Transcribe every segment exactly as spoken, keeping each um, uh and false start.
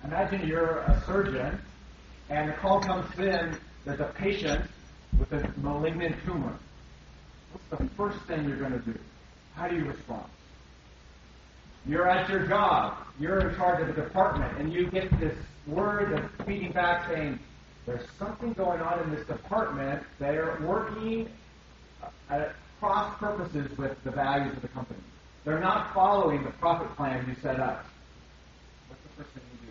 Imagine you're a surgeon, and the call comes in, there's a patient with a malignant tumor. What's the first thing you're going to do? How do you respond? You're at your job. You're in charge of the department, and you get this word that's feeding back saying, there's something going on in this department. They're working at cross purposes with the values of the company. They're not following the profit plan you set up. What's the first thing you do?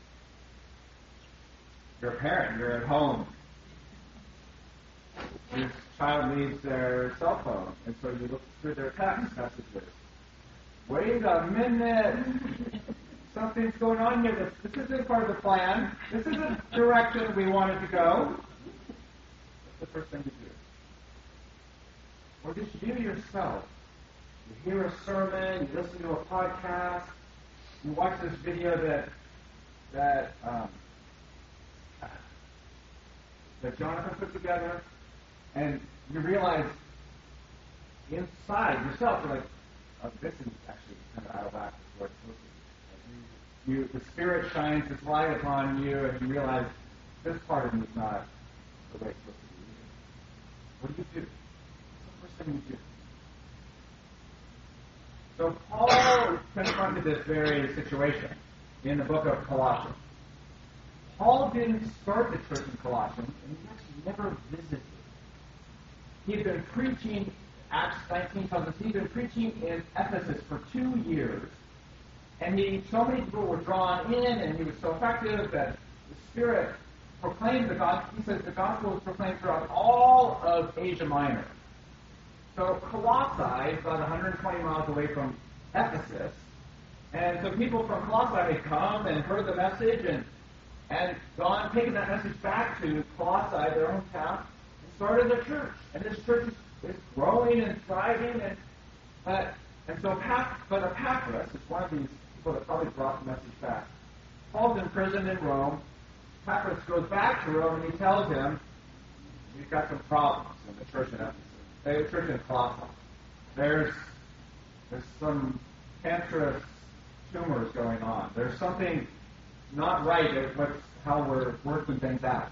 You're a parent. You're at home. Your child needs their cell phone, and so you look through their text messages. Wait a minute. Something's going on here. This, this isn't part of the plan. This isn't the direction we wanted to go. What's the first thing you do? Or just you yourself. You hear a sermon, you listen to a podcast, you watch this video that that um, that Jonathan put together, and you realize inside yourself, you're like, oh, this is actually kind of out of whack with what it's supposed to be. You, the Spirit shines its light upon you, and you realize this part of me is not the way it's supposed to be. What do you do? What's the first thing you do? So Paul confronted this very situation in the book of Colossians. Paul didn't start the church in Colossians, and he actually never visited. He had been preaching, Acts nineteen tells us, he'd been preaching in Ephesus for two years. And he, so many people were drawn in, and he was so effective that the Spirit proclaimed the gospel. He says the gospel was proclaimed throughout all of Asia Minor. So Colossae is about one hundred twenty miles away from Ephesus. And so people from Colossae had come and heard the message and, and gone, taken that message back to Colossae, their own town, and started a church. And this church is, is growing and thriving. And, uh, and so, but Epaphras is one of these people that probably brought the message back. Paul's imprisoned in Rome. Epaphras goes back to Rome and he tells him, we've got some problems in the church in Ephesus. The church in Colossae. There's, there's some cancerous tumors going on. There's something not right at what's, how we're working things out.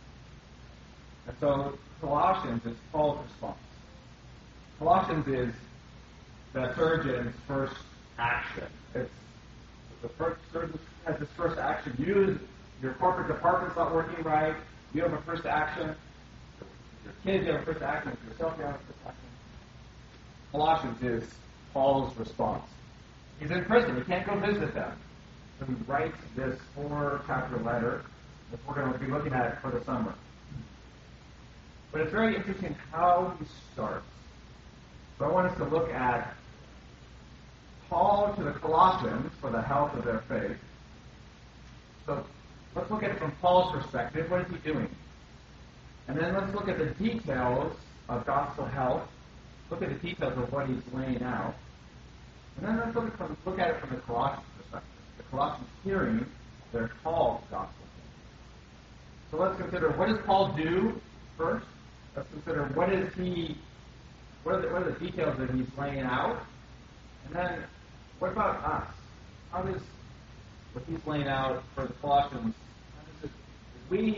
And so Colossians is Paul's response. Colossians is the surgeon's first action. It's the first surgeon has his first action. You, your corporate department's not working right. You have a first action. Your kids have a first action. Yourself, you have a first action. Colossians is Paul's response. He's in prison. He can't go visit them. So he writes this four-chapter letter that we're going to be looking at for the summer. But it's very interesting how he starts. So I want us to look at Paul to the Colossians for the health of their faith. So let's look at it from Paul's perspective. What is he doing? And then let's look at the details of gospel health. Look at the details of what he's laying out. And then let's look at, from, look at it from the Colossians perspective. The Colossians hearing their call to gospel. So let's consider, what does Paul do first? Let's consider what is he, what are the, what are the details that he's laying out? And then what about us? How does what he's laying out for the Colossians, how does it, if we,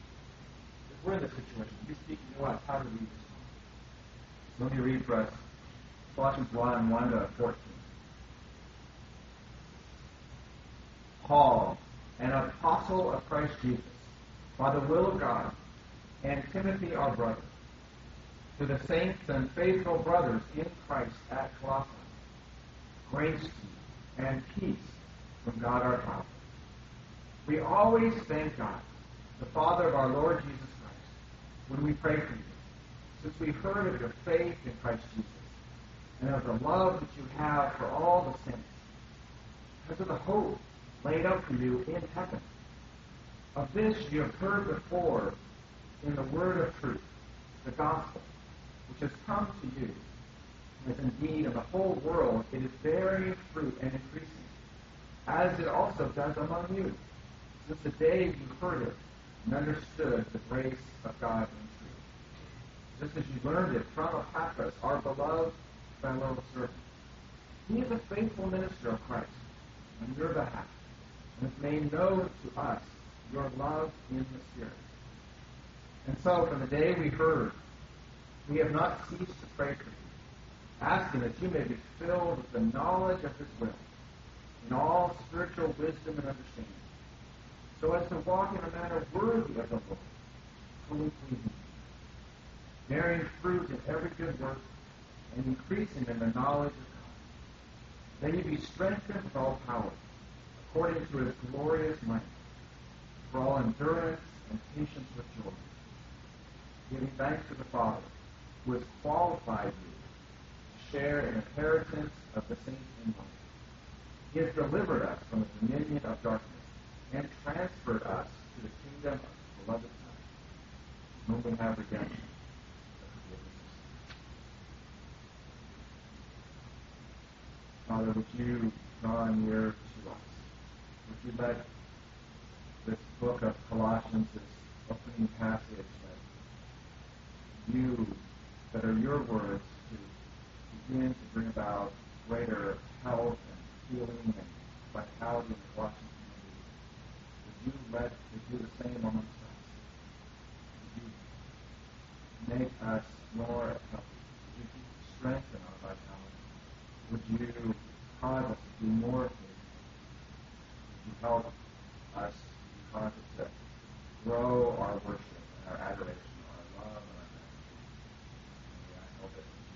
if we're in this situation, if he's speaking to us, how do we respond? Let me read for us Colossians one, one to fourteen. Paul, an apostle of Christ Jesus, by the will of God, and Timothy our brother, to the saints and faithful brothers in Christ at Colossae, grace to you and peace from God our Father. We always thank God, the Father of our Lord Jesus Christ, when we pray for you, since we've heard of your faith in Christ Jesus, and of the love that you have for all the saints, because of the hope laid up for you in heaven. Of this you have heard before in the word of truth, the gospel, which has come to you, as indeed in the whole world it is bearing fruit and increasing, as it also does among you, since the day you heard it and understood the grace of God in truth. Just as you learned it from Epaphras, our beloved fellow servant. He is a faithful minister of Christ on your behalf, and has made known to us your love in the Spirit. And so, from the day we heard, we have not ceased to pray for you, asking that you may be filled with the knowledge of his will, in all spiritual wisdom and understanding, so as to walk in a manner worthy of the Lord, fully pleasing, bearing fruit in every good work, and increasing in the knowledge of God. That you be strengthened with all power, according to his glorious might, for all endurance and patience with joy, giving thanks to the Father, who has qualified you to share in the inheritance of the saints in light. He has delivered us from the dominion of darkness and transferred us to the kingdom of his beloved Son, whom we have redemption. Father, would you draw near to us? Would you let this book of Colossians, this opening passage that you, that are your words, to begin to bring about greater health and healing and vitality in the Colossian community? Would you let us do the same amongst us? Would you make us more healthy? Would you strengthen our vitality? Would you cause us to do more things? Would you help us cause us to grow our worship and our adoration, our love and our gratitude? And we ask all this in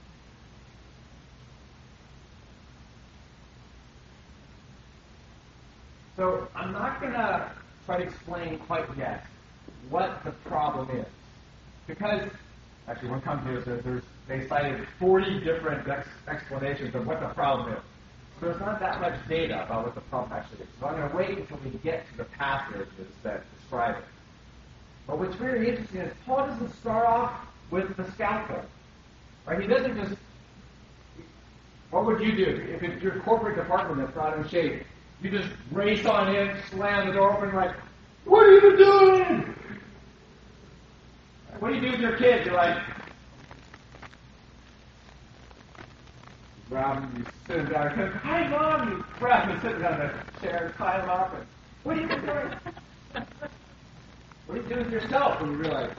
Jesus' name. So I'm not going to try to explain quite yet what the problem is, because actually one commentator says there's they cited forty different ex- explanations of what the problem is. So there's not that much data about what the problem actually is. So I'm going to wait until we get to the passages that describe it. But what's very interesting is Paul doesn't start off with the scalpel. Right? He doesn't just... What would you do if it's your corporate department that's not in shape? You just race on in, slam the door open, like, what are you doing? What do you do with your kids? You're like... Grab him, you sit him down, and say, hi, Mom! You grab him, sit him down in the chair, and tie him up, and what are you doing? What do you do with yourself when you realize?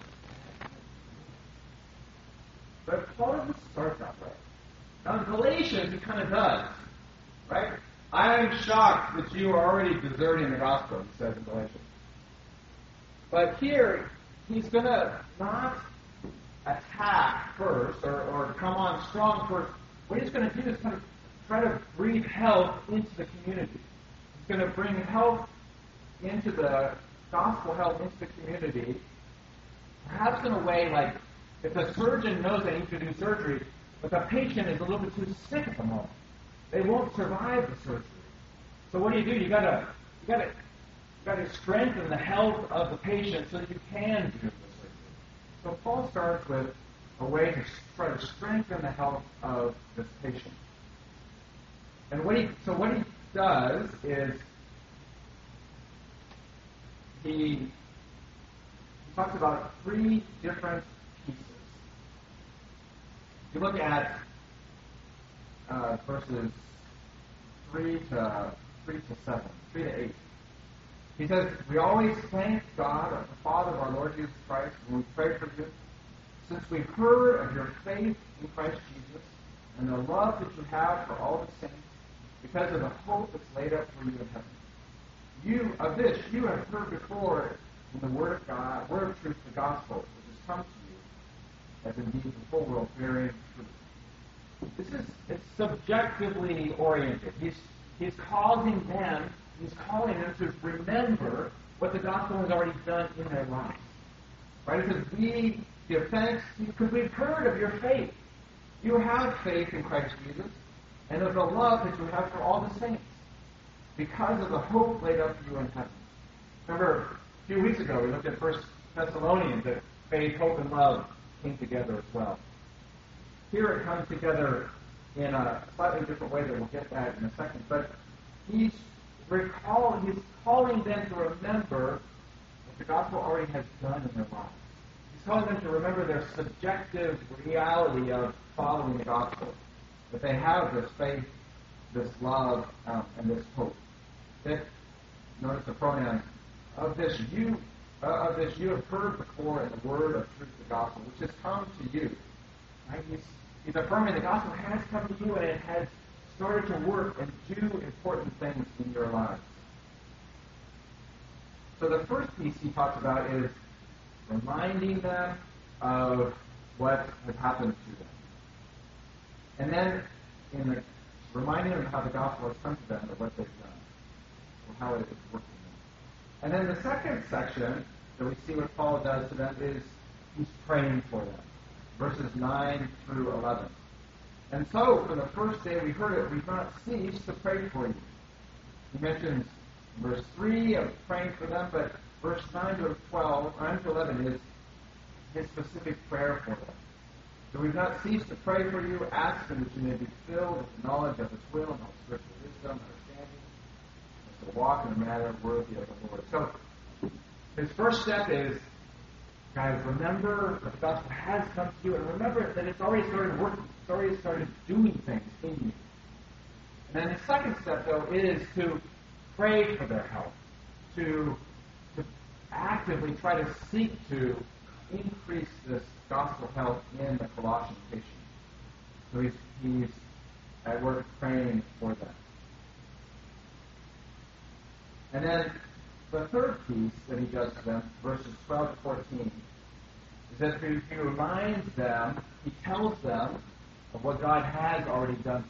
But Paul doesn't start that way. Now in Galatians, he kind of does, right? I am shocked that you are already deserting the gospel, he says in Galatians. But here, he's going to not attack first, or, or come on strong first. What he's going to do is kind of try to breathe health into the community. He's going to bring health into the gospel health into the community, perhaps in a way like if the surgeon knows they need to do surgery, but the patient is a little bit too sick at the moment, they won't survive the surgery. So what do you do? You got to you got to you got to strengthen the health of the patient so that you can do the surgery. So Paul starts with a way to try to strengthen the health of this patient. And what he so what he does is he, he talks about three different pieces. If you look at uh, verses three to three to seven, three to eight. He says, we always thank God, the Father of our Lord Jesus Christ, when we pray for you, since we heard of your faith in Christ Jesus and the love that you have for all the saints, because of the hope that's laid up for you in heaven. You of this you have heard before in the Word of God, Word of truth, the gospel, which has come to you, as indeed the whole world bearing fruit. This is it's subjectively oriented. He's he's causing them, he's calling them to remember what the gospel has already done in their lives. Right? It says we give thanks because we've heard of your faith. You have faith in Christ Jesus and of the love that you have for all the saints because of the hope laid up for you in heaven. Remember, a few weeks ago we looked at First Thessalonians that faith, hope, and love came together as well. Here it comes together in a slightly different way that we'll get that in a second. But he's recall, he's calling them to remember what the gospel already has done in their lives. He's calling them to remember their subjective reality of following the gospel. That they have this faith, this love, um, and this hope. That notice the pronoun, of this you, uh, of this you have heard before in the word of truth, the gospel, which has come to you. Right? He's, he's affirming the gospel has come to you and it has started to work and do important things in your lives. So the first piece he talks about is reminding them of what has happened to them. And then in the, reminding them how the gospel has come to them, of what they've done, or how it is working. And then the second section that we see what Paul does to them is he's praying for them. Verses nine through eleven. And so, from the first day we heard it, we've not ceased to pray for you. He mentions verse three of praying for them, but verse nine to twelve, nine to eleven is his specific prayer for them. So we've not ceased to pray for you, asking that you may be filled with the knowledge of his will and all spiritual wisdom, understanding, and to walk in a manner worthy of the Lord. So his first step is, guys, remember that the gospel has come to you, and remember that it's already started working. It's already started doing things in you. And then the second step, though, is to pray for their help, to, to actively try to seek to increase this gospel help in the Colossian Christians. So he's, he's at work praying for them. And then the third piece that he does to them, verses twelve to fourteen, is that he, he reminds them, he tells them of what God has already done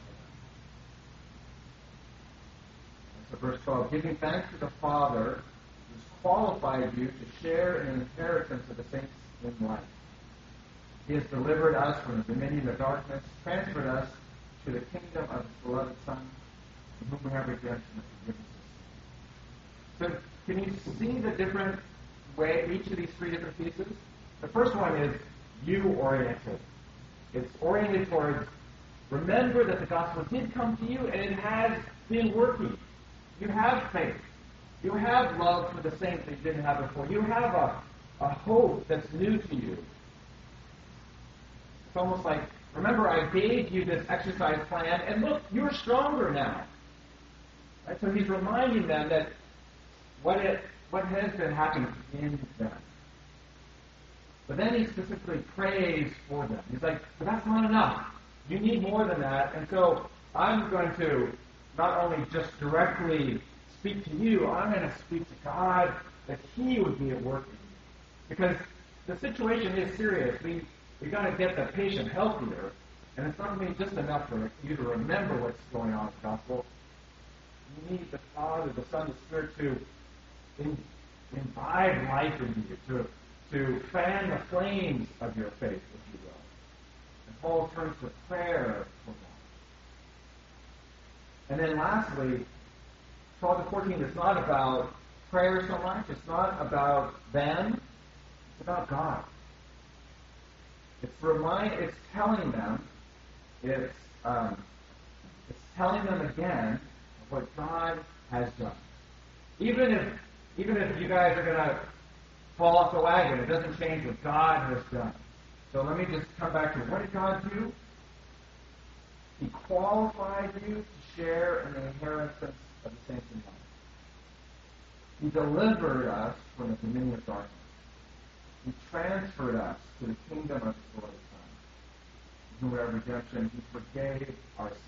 for them. So verse twelve, giving thanks to the Father who has qualified you to share in an inheritance of the saints in light. He has delivered us from the dominion of darkness, transferred us to the kingdom of his beloved Son, in whom we have redemption and forgiveness. So can you see the different way, each of these three different pieces? The first one is you-oriented. It's oriented towards, remember that the gospel did come to you and it has been working. You have faith. You have love for the saints that you didn't have before. You have a, a hope that's new to you. It's almost like, remember I gave you this exercise plan and look, you're stronger now. Right? So he's reminding them that what it what has been happening in them. But then he specifically prays for them. He's like, but that's not enough. You need more than that. And so I'm going to not only just directly speak to you, I'm going to speak to God that he would be at work in you. Because the situation is serious. We we got to get the patient healthier, and it's not going to be just enough for you to remember what's going on in the gospel. You need the Father, the Son, the Spirit to in, imbibe life in you, to to fan the flames of your faith, if you will. And Paul turns to prayer for that. And then lastly, twelve to fourteen is not about prayer so much. It's not about them. It's about God. It's remind. It's telling them. It's um, it's telling them again of what God has done. Even if even if you guys are going to fall off the wagon, it doesn't change what God has done. So let me just come back to what did God do? He qualified you to share in the inheritance of the saints in light. He delivered us from the dominion of darkness. He transferred us to the kingdom of his beloved Son. In whom we have redemption, he forgave our sins.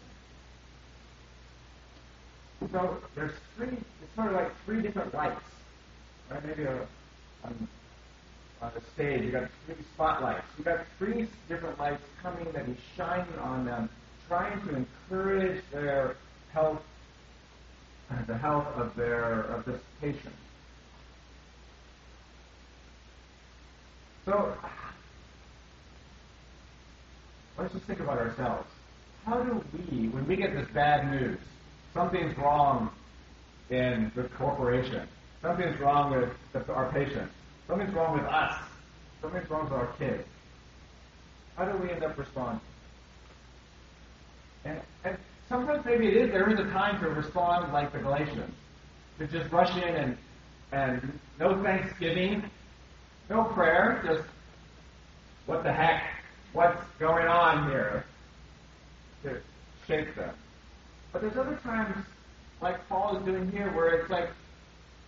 So there's three, it's sort of like three different lights. Right? Maybe a, on, on the stage, you got three spotlights. You got three different lights coming that he's shining on them, trying to encourage their health, uh, the health of their of this patient. So let's just think about ourselves. How do we, when we get this bad news, something's wrong in the corporation, something's wrong with the, our patient, something's wrong with us, something's wrong with our kids, how do we end up responding? And, and sometimes maybe it is, there is a time to respond like the Galatians, to just rush in and, and no thanksgiving, no prayer, just what the heck, what's going on here, to shake them. But there's other times, like Paul is doing here, where it's like,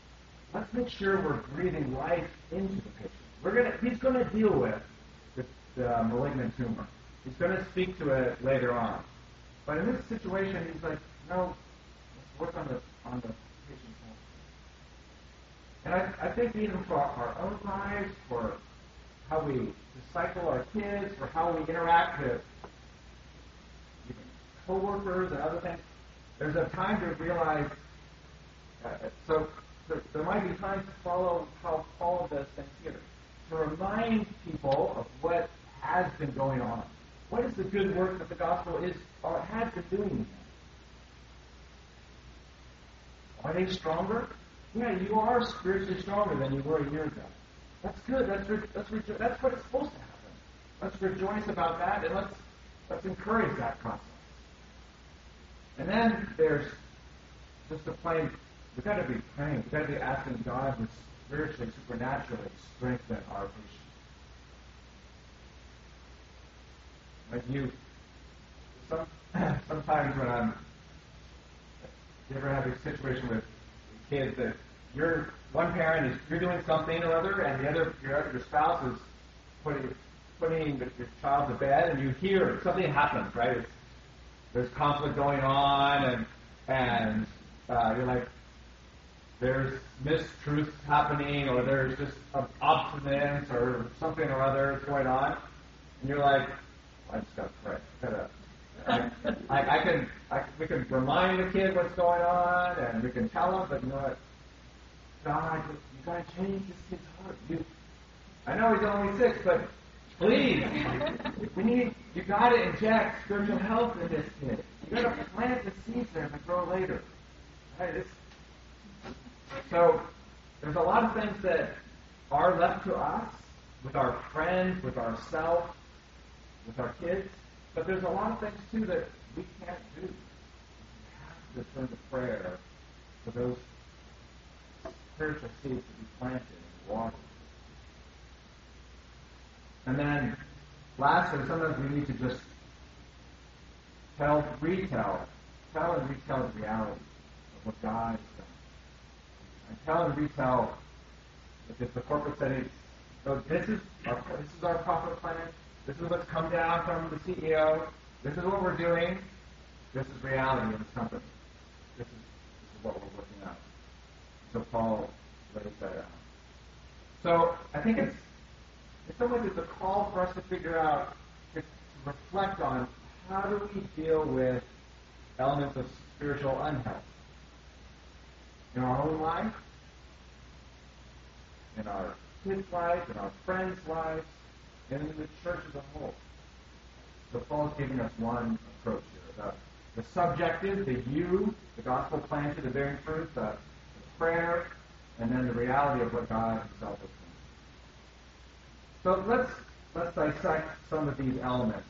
make sure we're breathing life into the patient. We're gonna, he's going to deal with the, the malignant tumor. He's going to speak to it later on. But in this situation, he's like, no, let's work on the on the patient's health. And I, I think even for our own lives, for how we disciple our kids, for how we interact with even coworkers and other things, there's a time to realize. Uh, so there, there might be times to follow how Paul does things here, to remind people of what has been going on. What is the good work that the gospel is or has been doing? Are they stronger? Yeah, you are spiritually stronger than you were a year ago. That's good. That's re- let's rejo- That's what it's supposed to happen. Let's rejoice about that, and let's let's encourage that process. And then there's just the plain. We've got to be praying. We've got to be asking God to spiritually, supernaturally strengthen our patience. Like you, some, sometimes when I'm, you ever have a situation with kids that you're, one parent is, you're doing something or other, and the other, your, your spouse is putting, putting your child to bed, and you hear something happens, right? It's, there's conflict going on, and, and uh, you're like, there's mistruths happening, or there's just obstinance, or something or other is going on, and you're like, I just got to pray. Gotta, I, I, I can, I, we can remind the kid what's going on, and we can tell them, but you know what? God, you got to change this kid's heart. You, I know he's only six, but please, we need. You got to inject spiritual health in this kid. You got to plant the seeds there to grow later. Right? It's, so there's a lot of things that are left to us with our friends, with ourselves, with our kids, but there's a lot of things too that we can't do. We have to turn to prayer for those spiritual seeds to be planted and watered. And then, lastly, sometimes we need to just tell, retell, tell and retell the reality of what God has done. And tell and retell if it's the corporate setting. So this is our this is our profit plan. This is what's come down from the C E O. This is what we're doing. This is reality in this company. This is, this is what we're working out. So Paul lays that out. So I think it's, in some ways it's a call for us to figure out, to reflect on how do we deal with elements of spiritual unhealth in our own life, in our kids' lives, in our friends' lives, and in the church as a whole. So Paul's giving us one approach here. The, the subjective, the you, the gospel planted and bearing fruit, the, the prayer, and then the reality of what God himself has done. So let's let's dissect some of these elements.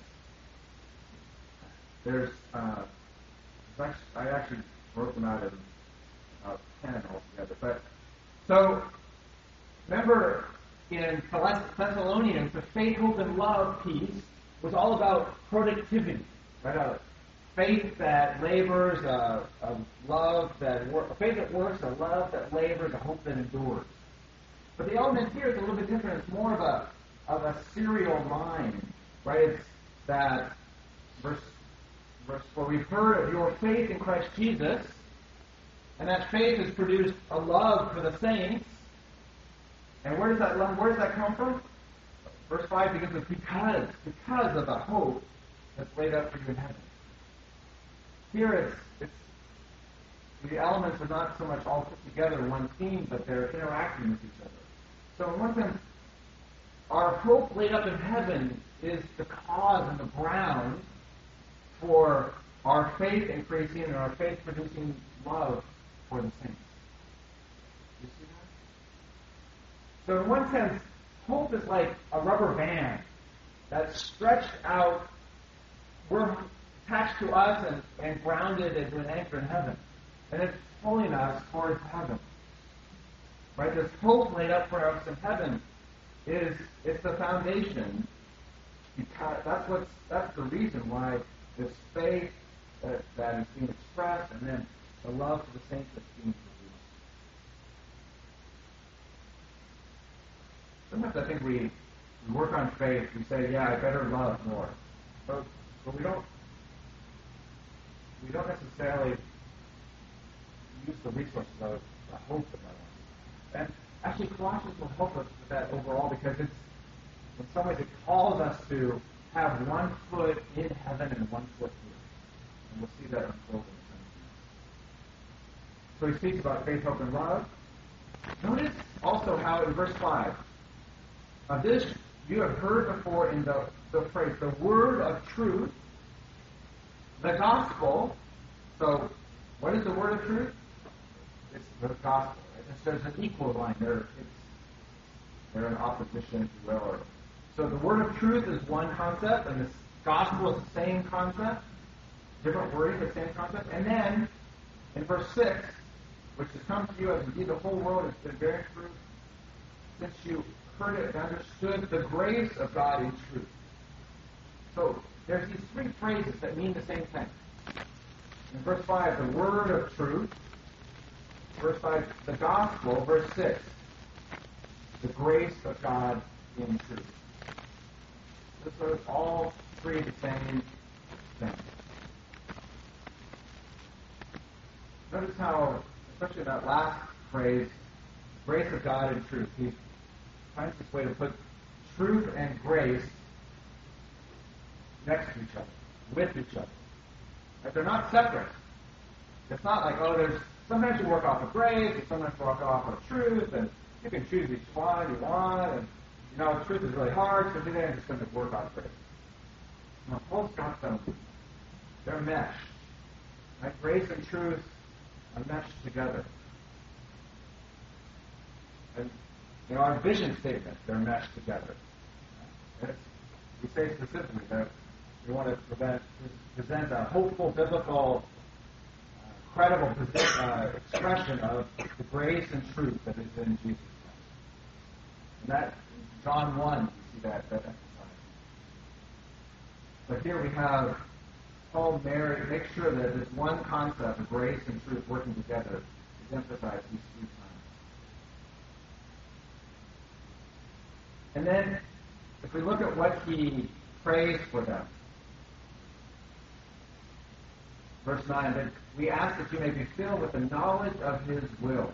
There's, uh, actually, I actually wrote them out in about ten altogether. But so remember, in Thessalonians, the faith, hope, and love piece was all about productivity, right? A faith that labors, a, a love that wor- a faith that works, a love that labors, a hope that endures. But the element here is a little bit different. It's more of a of a serial mind, right? It's that verse verse where we've heard of your faith in Christ Jesus, and that faith has produced a love for the saints. And where does that love, where does that come from? Verse five begins with because, because of the hope that's laid up for you in heaven. Here it's, it's the elements are not so much all put together in one theme, but they're interacting with each other. So in one sense, our hope laid up in heaven is the cause and the ground for our faith increasing and our faith producing love for the saints. You see that? So in one sense, hope is like a rubber band that's stretched out. We're attached to us and, and grounded into an anchor in heaven. And it's pulling us towards heaven. Right? This hope laid up for us in heaven is it's the foundation. Because that's what's that's the reason why this faith that, that is being expressed and then the love for the saints that's being produced. sometimes I think we, we work on faith. We say, yeah, I better love more. But, but we don't we don't necessarily use the resources of the hope of that one. And actually, Colossians will help us with that overall because it's, in some ways, it calls us to have one foot in heaven and one foot here. And we'll see that unfold in a minute. So he speaks about faith, hope, and love. Notice also how in verse five, of this you have heard before in the, the phrase, the word of truth, the gospel. So, what is the word of truth? It's the gospel. Right? It's, there's an equal line. They're, it's, they're in opposition, if you will. Or, so the word of truth is one concept, and the gospel is the same concept. Different wording, but same concept. And then, in verse six, which has come to you as indeed the whole world has been bearing fruit, since you heard it and understood the grace of God in truth. So, there's these three phrases that mean the same thing. In verse five, the word of truth. Verse five, the gospel. Verse six, the grace of God in truth. So it's all three the same thing. Notice how, especially that last phrase, grace of God in truth, he finds this way to put truth and grace next to each other, with each other. Right? They're not separate. It's not like, oh, there's sometimes you work off of grace, and sometimes you work off of truth, and you can choose which one you want, and you know, truth is really hard, so today I'm just going to work off grace. No, Paul's got them. They're meshed. Right? Grace and truth are meshed together. And in our vision statement, they're meshed together. Right? We say specifically that we want to prevent, present a hopeful, biblical, uh, credible posi- uh, expression of the grace and truth that is in Jesus Christ. And that, in John one, you see that, that emphasized. But here we have Paul Mary make sure that this one concept of grace and truth working together is emphasized these three times. And then, if we look at what he prays for them, verse nine, that we ask that you may be filled with the knowledge of his will.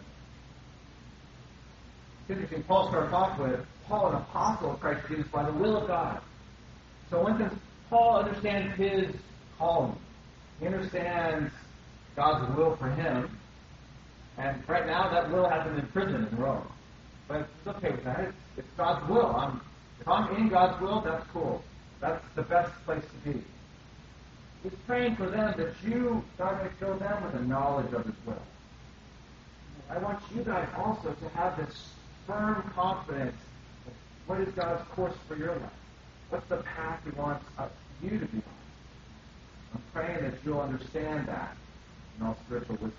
It's interesting, Paul starts off with, Paul, an apostle of Christ Jesus, by the will of God. So when does Paul understand his calling? He understands God's will for him, and right now that will has him in prison in Rome. But it's okay with that. It's, it's God's will. I'm, if I'm in God's will, that's cool. That's the best place to be. He's praying for them that you, God, may fill them with the knowledge of his will. I want you guys also to have this firm confidence of what is God's course for your life. What's the path he wants us, you to be on? I'm praying that you'll understand that in all spiritual wisdom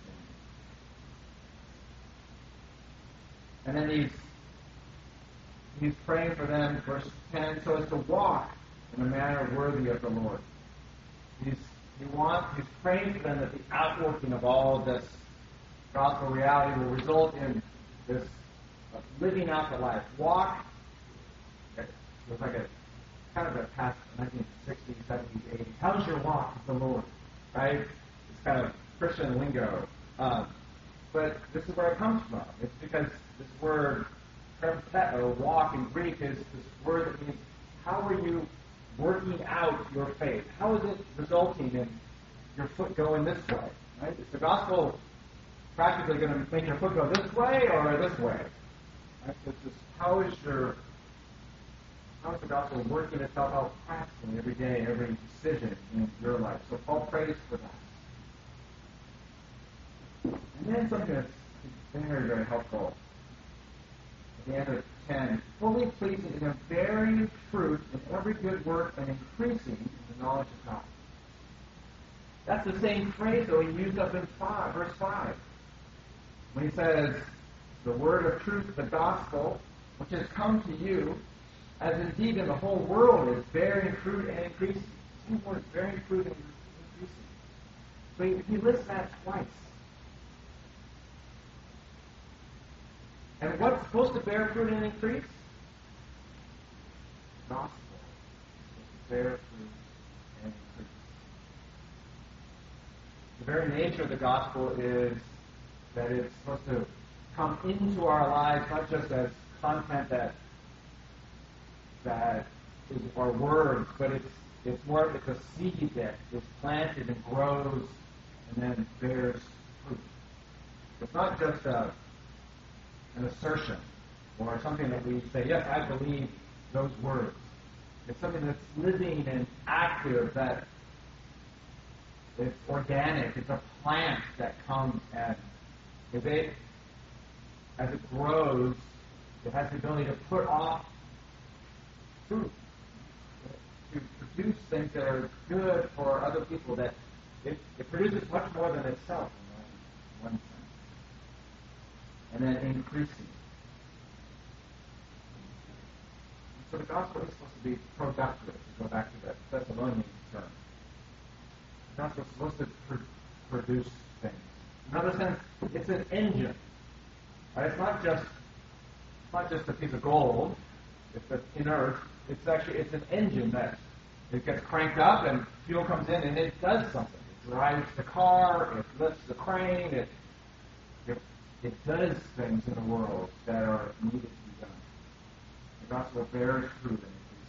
and understanding. And then he's he's praying for them, verse ten, so as to walk in a manner worthy of the Lord. He's he wants he's praying for them that the outworking of all of this gospel reality will result in this uh, living out the life. Walk. It looks like a kind of a past nineteen sixties, seventies, eighties. How's your walk with the Lord? Right? It's kind of Christian lingo. Um, but this is where it comes from. It's because this word, terpeo, walk in Greek, is this word that means how are you working out your faith? How is it resulting in your foot going this way? Right? Is the gospel practically going to make your foot go this way or this way? Right? So it's just, how is your How is the gospel working itself out practically every day, every decision in your life? So Paul prays for that. And then something that's very, very helpful. At the end of ten, fully pleasing in him, bearing fruit in every good work and increasing in the knowledge of God. That's the same phrase, though, he used up in five, verse five. When he says, the word of truth, the gospel, which has come to you, as indeed in the whole world is bearing fruit and increasing. The same word, bearing fruit and increasing. So he, he lists that twice. And what's supposed to bear fruit and increase? gospel is to bear fruit and increase. The very nature of the gospel is that it's supposed to come into our lives not just as content that that is our words, but it's it's more it's a seed that is planted and grows and then bears fruit. It's not just a, an assertion or something that we say, yes, I believe those words. It's something that's living and active, that it's organic. It's a plant that comes and if it, as it grows, it has the ability to put off fruit, to produce things that are good for other people, that it, it produces much more than itself in one sense. And then increasing. So the gospel is supposed to be productive, to go back to that Thessalonian term. The gospel is supposed to pr- produce things. In another sense, it's an engine. Right? It's not just it's not just a piece of gold. It's an inert. It's actually it's an engine that it gets cranked up and fuel comes in and it does something. It drives the car. It lifts the crane. It it, it does things in the world that are needed to be done. The gospel bears fruit and increases.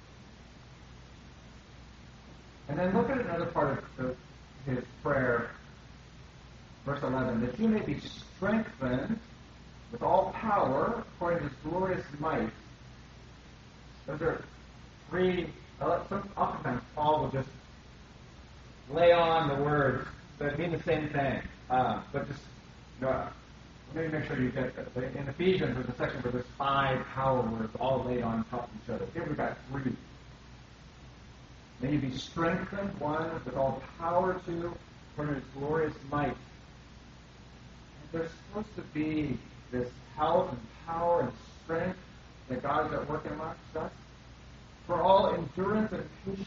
And then look at another part of the, his prayer, verse eleven, that you may be strengthened with all power according to his glorious might. Those are three, oftentimes Paul will just lay on the words that mean the same thing, uh, but just, you know, let me make sure you get this. In Ephesians, there's a section where there's five power words all laid on top of each other. Here we've got three. May you be strengthened, one, with all power, two, according to his glorious might. And there's supposed to be this health and power and strength that God is at work amongst us for all endurance and patience.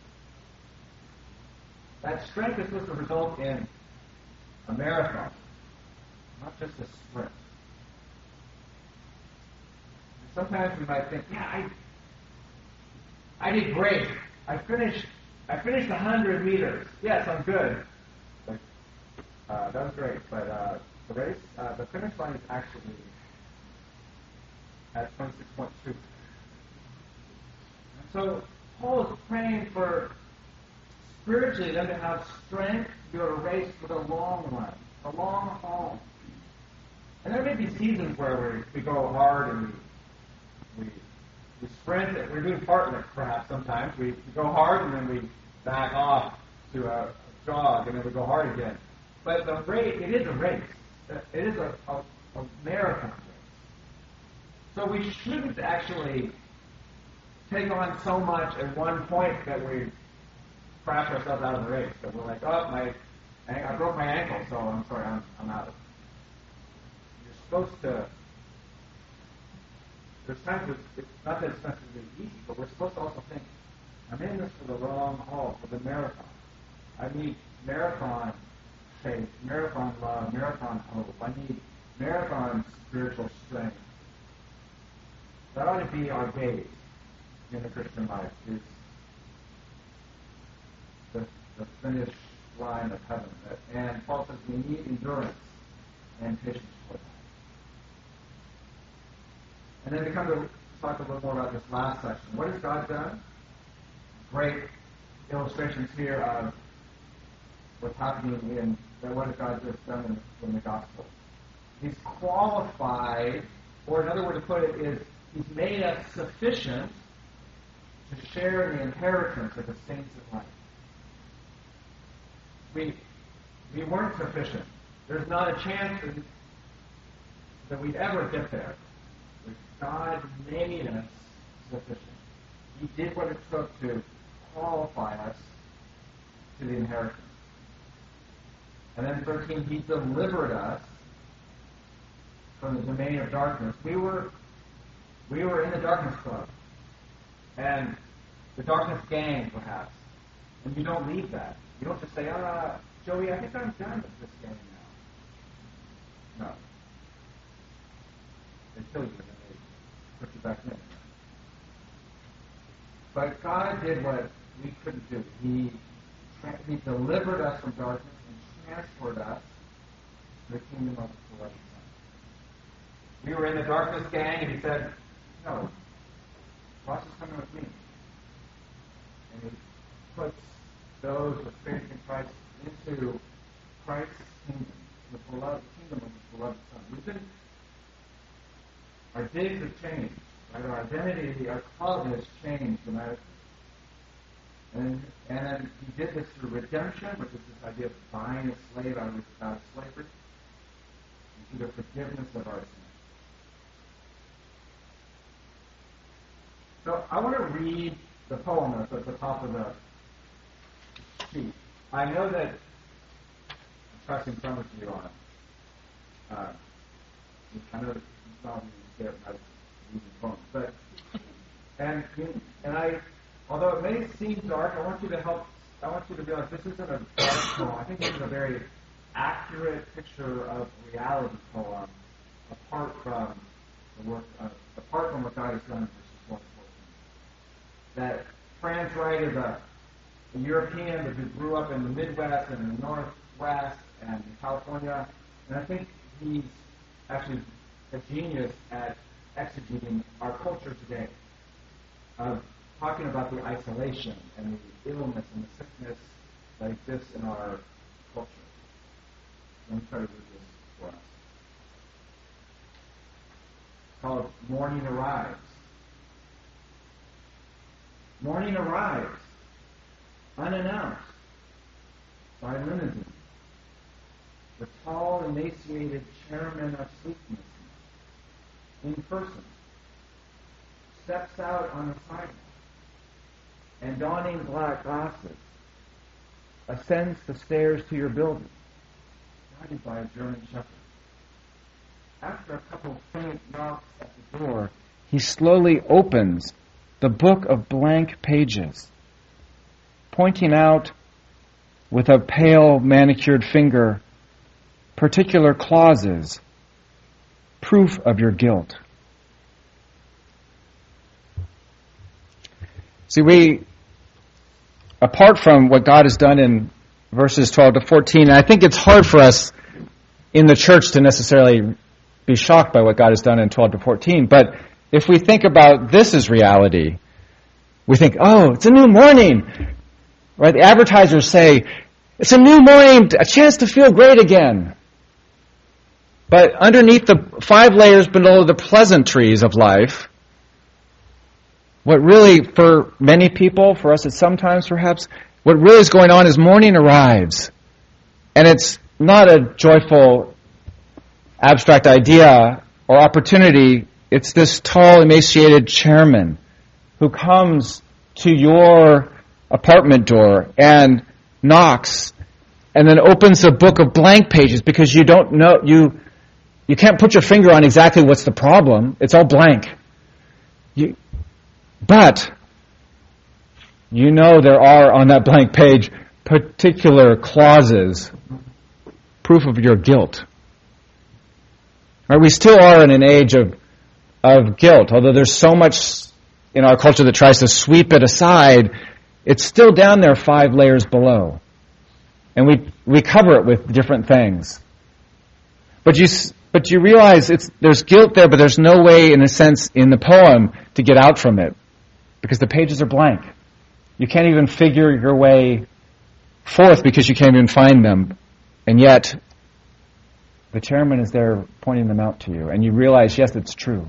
That strength is supposed to result in a marathon, not just a sprint. And sometimes we might think, yeah, I, I did great. I finished. I finished one hundred meters. Yes, I'm good. Like, uh, that was great, but uh, the race, uh, the finish line is actually at twenty-six point two. So Paul is praying for spiritually them to have strength to be able to race for the long run, the long haul. And there may be seasons where we, we go hard and we, we we sprint. And we're doing fartlek perhaps sometimes. We, we go hard and then we back off to a, a jog and then we go hard again. But the race, it is a race. It is a, a, a marathon race. So we shouldn't actually take on so much at one point that we crash ourselves out of the race. That we're like, oh, my, I broke my ankle, so I'm sorry, I'm, I'm out of it. You're supposed to, there's times it's, it's not that it's necessarily easy, but we're supposed to also think, I'm in this for the long haul, for the marathon. I need marathon faith, marathon love, marathon hope. I need marathon spiritual strength. That ought to be our gaze in the Christian life, is the, the finish line of heaven. And Paul says we need endurance and patience for that. And then to come to talk a little more about this last section. What has God done? Great illustrations here of what's happening in, what has God just done in, in the gospel. He's qualified, or another way to put it is, he's made us sufficient to share in the inheritance of the saints of light. We, we weren't sufficient. There's not a chance that, that we'd ever get there. God made us sufficient. He did what it took to qualify us to the inheritance. And then thirteen, he delivered us from the domain of darkness. We were we were in the darkness club. And the darkness gang, perhaps. And you don't leave that. You don't just say, ah, Joey, I think I'm done with this gang now. No. They kill you and then they put you back in. But God did what we couldn't do. He, he delivered us from darkness and transferred us to the kingdom of His beloved Son. We were in the darkness gang, and He said, no, Ross is coming with me. And He puts those with faith in Christ into Christ's kingdom, the beloved kingdom of His beloved Son. We've been, our digs have changed. Right? Our identity, our club has changed dramatically. And, and He did this through redemption, which is this idea of buying a slave out of, out of slavery, and through the forgiveness of our sins. So I want to read the poem that's at the top of the sheet. I know that I'm pressing some of you on it. Uh, you kind of saw me scared about reading poems, but and and I, although it may seem dark, I want you to help. I want you to realize this isn't a dark poem. I think this is a very accurate picture of reality poem, apart from the work, uh, apart from what God has done in verses one to fourteen. That Franz Wright is a, a European who grew up in the Midwest and the Northwest and in California, and I think he's actually a genius at exegeting our culture today, of talking about the isolation and the illness and the sickness that exists in our culture. Let me try to read this for us. It's called Morning Arrives. Morning arrives, unannounced, by limousine. The tall, emaciated chairman of sleepiness, in person, steps out on the sidewalk, and donning black glasses, ascends the stairs to your building, guided by a German shepherd. After a couple of faint knocks at the door, he slowly opens the book of blank pages, pointing out with a pale, manicured finger particular clauses, proof of your guilt. See, we, apart from what God has done in verses twelve to fourteen, I think it's hard for us in the church to necessarily be shocked by what God has done in twelve to fourteen, but if we think about this as reality, we think, oh, it's a new morning. Right? The advertisers say, it's a new morning, a chance to feel great again. But underneath the five layers below the pleasantries of life, what really, for many people, for us it's sometimes perhaps, what really is going on is morning arrives. And it's not a joyful, abstract idea or opportunity. It's this tall, emaciated chairman who comes to your apartment door and knocks and then opens a book of blank pages because you don't know, you you can't put your finger on exactly what's the problem. It's all blank. You, but you know there are on that blank page particular clauses, proof of your guilt. Right? We still are in an age of of guilt, although there's so much in our culture that tries to sweep it aside. It's still down there five layers below. And we we cover it with different things. But you but you realize it's there's guilt there, but there's no way, in a sense, in the poem to get out from it. Because the pages are blank. You can't even figure your way forth because you can't even find them. And yet, the chairman is there pointing them out to you. And you realize, yes, it's true.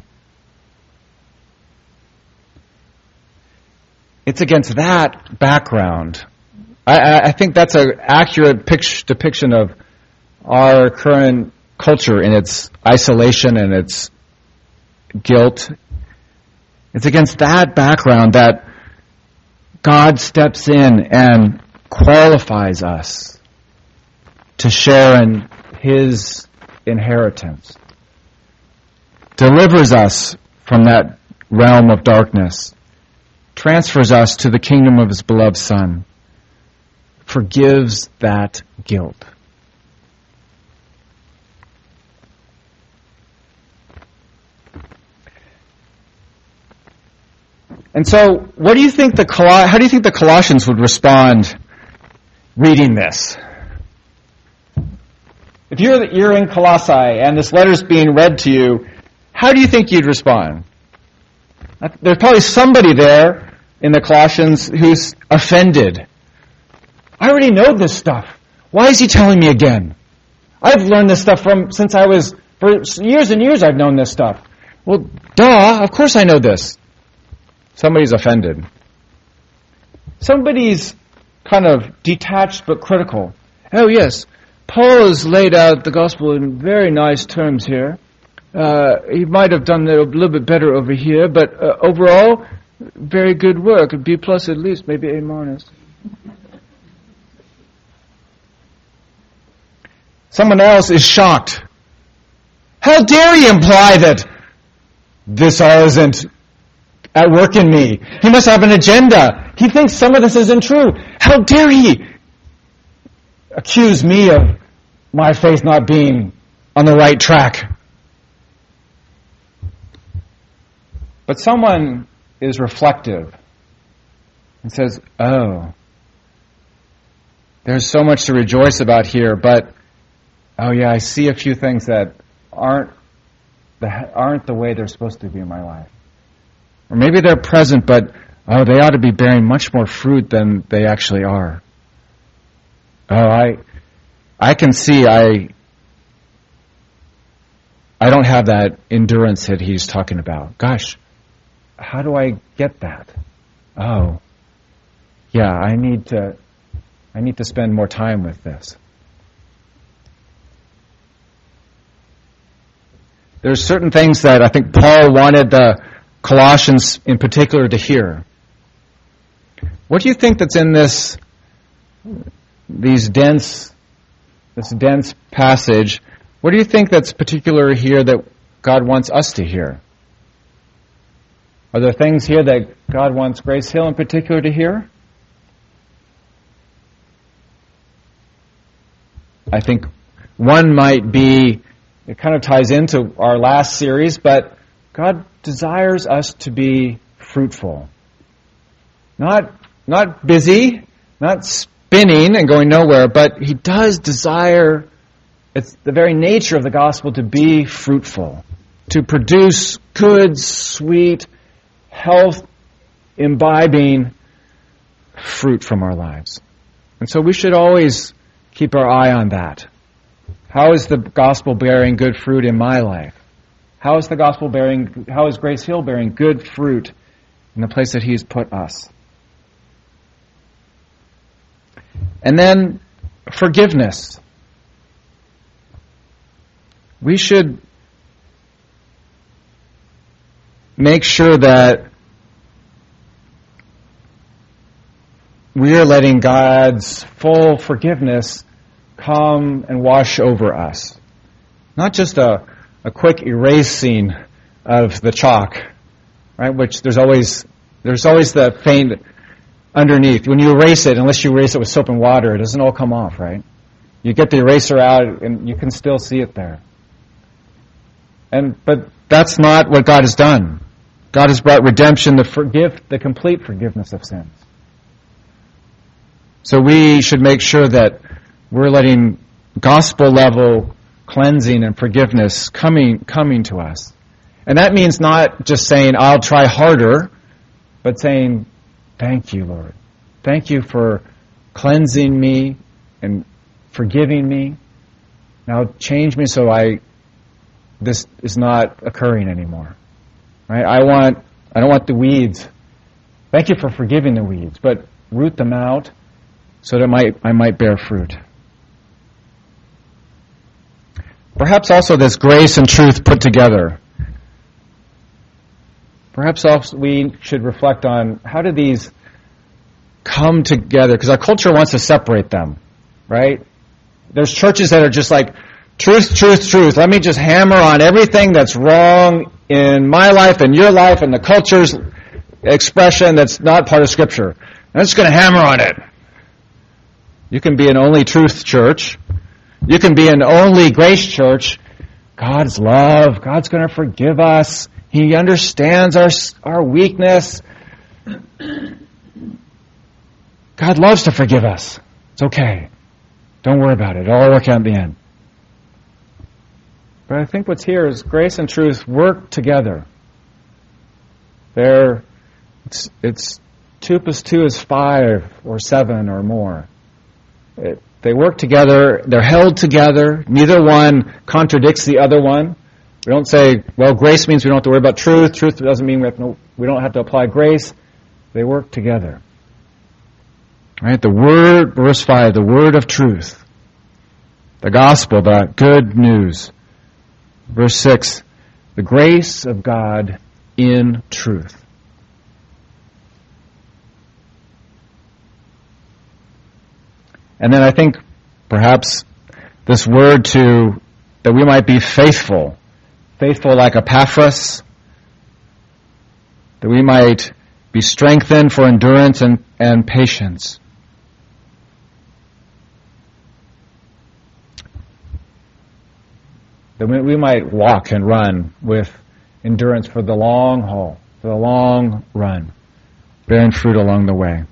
It's against that background. I, I think that's an accurate picture, depiction of our current culture in its isolation and its guilt. It's against that background that God steps in and qualifies us to share in His inheritance, delivers us from that realm of darkness, transfers us to the kingdom of His beloved Son, forgives that guilt. And so, what do you think the Col- how do you think the Colossians would respond reading this? If you're you're in Colossae and this letter's being read to you, how do you think you'd respond? There's probably somebody there in the Colossians who's offended. I already know this stuff. Why is he telling me again? I've learned this stuff from since I was, for years and years I've known this stuff. Well, duh, of course I know this. Somebody's offended. Somebody's kind of detached but critical. Oh yes, Paul has laid out the gospel in very nice terms here. Uh, he might have done it a little bit better over here, but uh, overall, very good work. A B plus at least, maybe A minus. Someone else is shocked. How dare he imply that this all isn't at work in me? He must have an agenda. He thinks some of this isn't true. How dare he accuse me of my faith not being on the right track? But someone is reflective and says, oh, there's so much to rejoice about here, but oh yeah, I see a few things that aren't the, aren't the way they're supposed to be in my life. Or maybe they're present, but oh, they ought to be bearing much more fruit than they actually are. Oh, I I can see I I don't have that endurance that he's talking about. Gosh, how do I get that? Oh, yeah, I need to I need to spend more time with this. There's certain things that I think Paul wanted the Colossians in particular to hear. What do you think that's in this these dense this dense passage? What do you think that's particular here that God wants us to hear? Are there things here that God wants Grace Hill in particular to hear? I think one might be, it kind of ties into our last series, but God desires us to be fruitful. Not, not busy, not spinning and going nowhere, but He does desire, it's the very nature of the gospel to be fruitful, to produce good, sweet, health imbibing fruit from our lives. And so we should always keep our eye on that. How is the gospel bearing good fruit in my life? How is the gospel bearing, how is Grace Hill bearing good fruit in the place that He's put us? And then forgiveness. We should make sure that we are letting God's full forgiveness come and wash over us. Not just a, a quick erasing of the chalk, right? Which there's always there's always the paint underneath. When you erase it, unless you erase it with soap and water, it doesn't all come off, right? You get the eraser out and you can still see it there. And but that's not what God has done. God has brought redemption, the forgive, the complete forgiveness of sins. So we should make sure that we're letting gospel-level cleansing and forgiveness coming coming to us. And that means not just saying, I'll try harder, but saying, thank you, Lord. Thank you for cleansing me and forgiving me. Now change me so I this is not occurring anymore. Right? I want I don't want the weeds. Thank you for forgiving the weeds, but root them out so that I might, I might bear fruit. Perhaps also this grace and truth put together. Perhaps also we should reflect on how do these come together? Because our culture wants to separate them, right? There's churches that are just like, truth, truth, truth. Let me just hammer on everything that's wrong in my life and your life and the culture's expression that's not part of Scripture. I'm just going to hammer on it. You can be an only truth church. You can be an only grace church. God's love. God's going to forgive us. He understands our our weakness. God loves to forgive us. It's okay. Don't worry about it. It'll all work out in the end. But I think what's here is grace and truth work together. They're, it's, it's two plus two is five or seven or more. It, they work together. They're held together. Neither one contradicts the other one. We don't say, well, grace means we don't have to worry about truth. Truth doesn't mean we, have to, we don't have to apply grace. They work together. Right? The word, verse five, the word of truth. The gospel, the good news. Verse six, the grace of God in truth. And then I think perhaps this word to, that we might be faithful, faithful like Epaphras, that we might be strengthened for endurance and, and patience. That we, we might walk and run with endurance for the long haul, for the long run, bearing fruit along the way.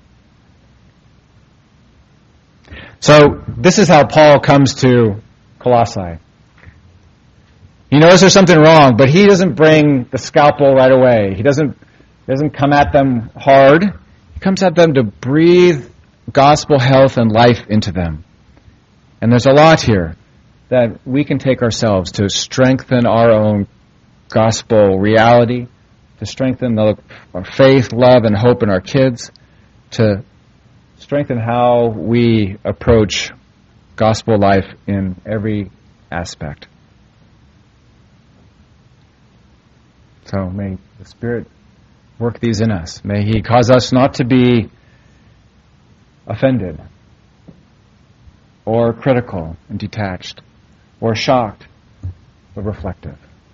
So this is how Paul comes to Colossae. He knows there's something wrong, but he doesn't bring the scalpel right away. He doesn't doesn't come at them hard. He comes at them to breathe gospel health and life into them. And there's a lot here that we can take ourselves to strengthen our own gospel reality, to strengthen the, our faith, love, and hope in our kids, to strengthen how we approach gospel life in every aspect. So may the Spirit work these in us. May He cause us not to be offended or critical and detached or shocked but reflective.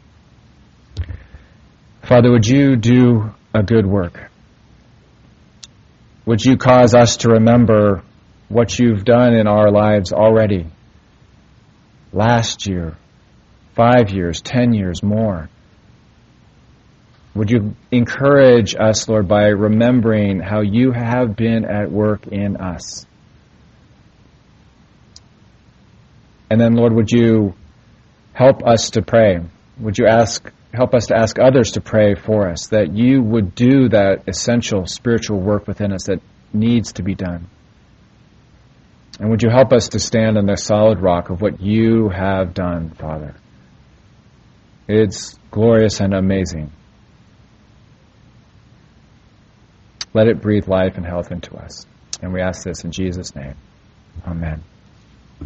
Father, would you do a good work? Would you cause us to remember what you've done in our lives already? Last year, five years, ten years, more. Would you encourage us, Lord, by remembering how you have been at work in us? And then, Lord, would you help us to pray? Would you ask, help us to ask others to pray for us, that you would do that essential spiritual work within us that needs to be done? And would you help us to stand on the solid rock of what you have done, Father? It's glorious and amazing. Let it breathe life and health into us. And we ask this in Jesus' name. Amen.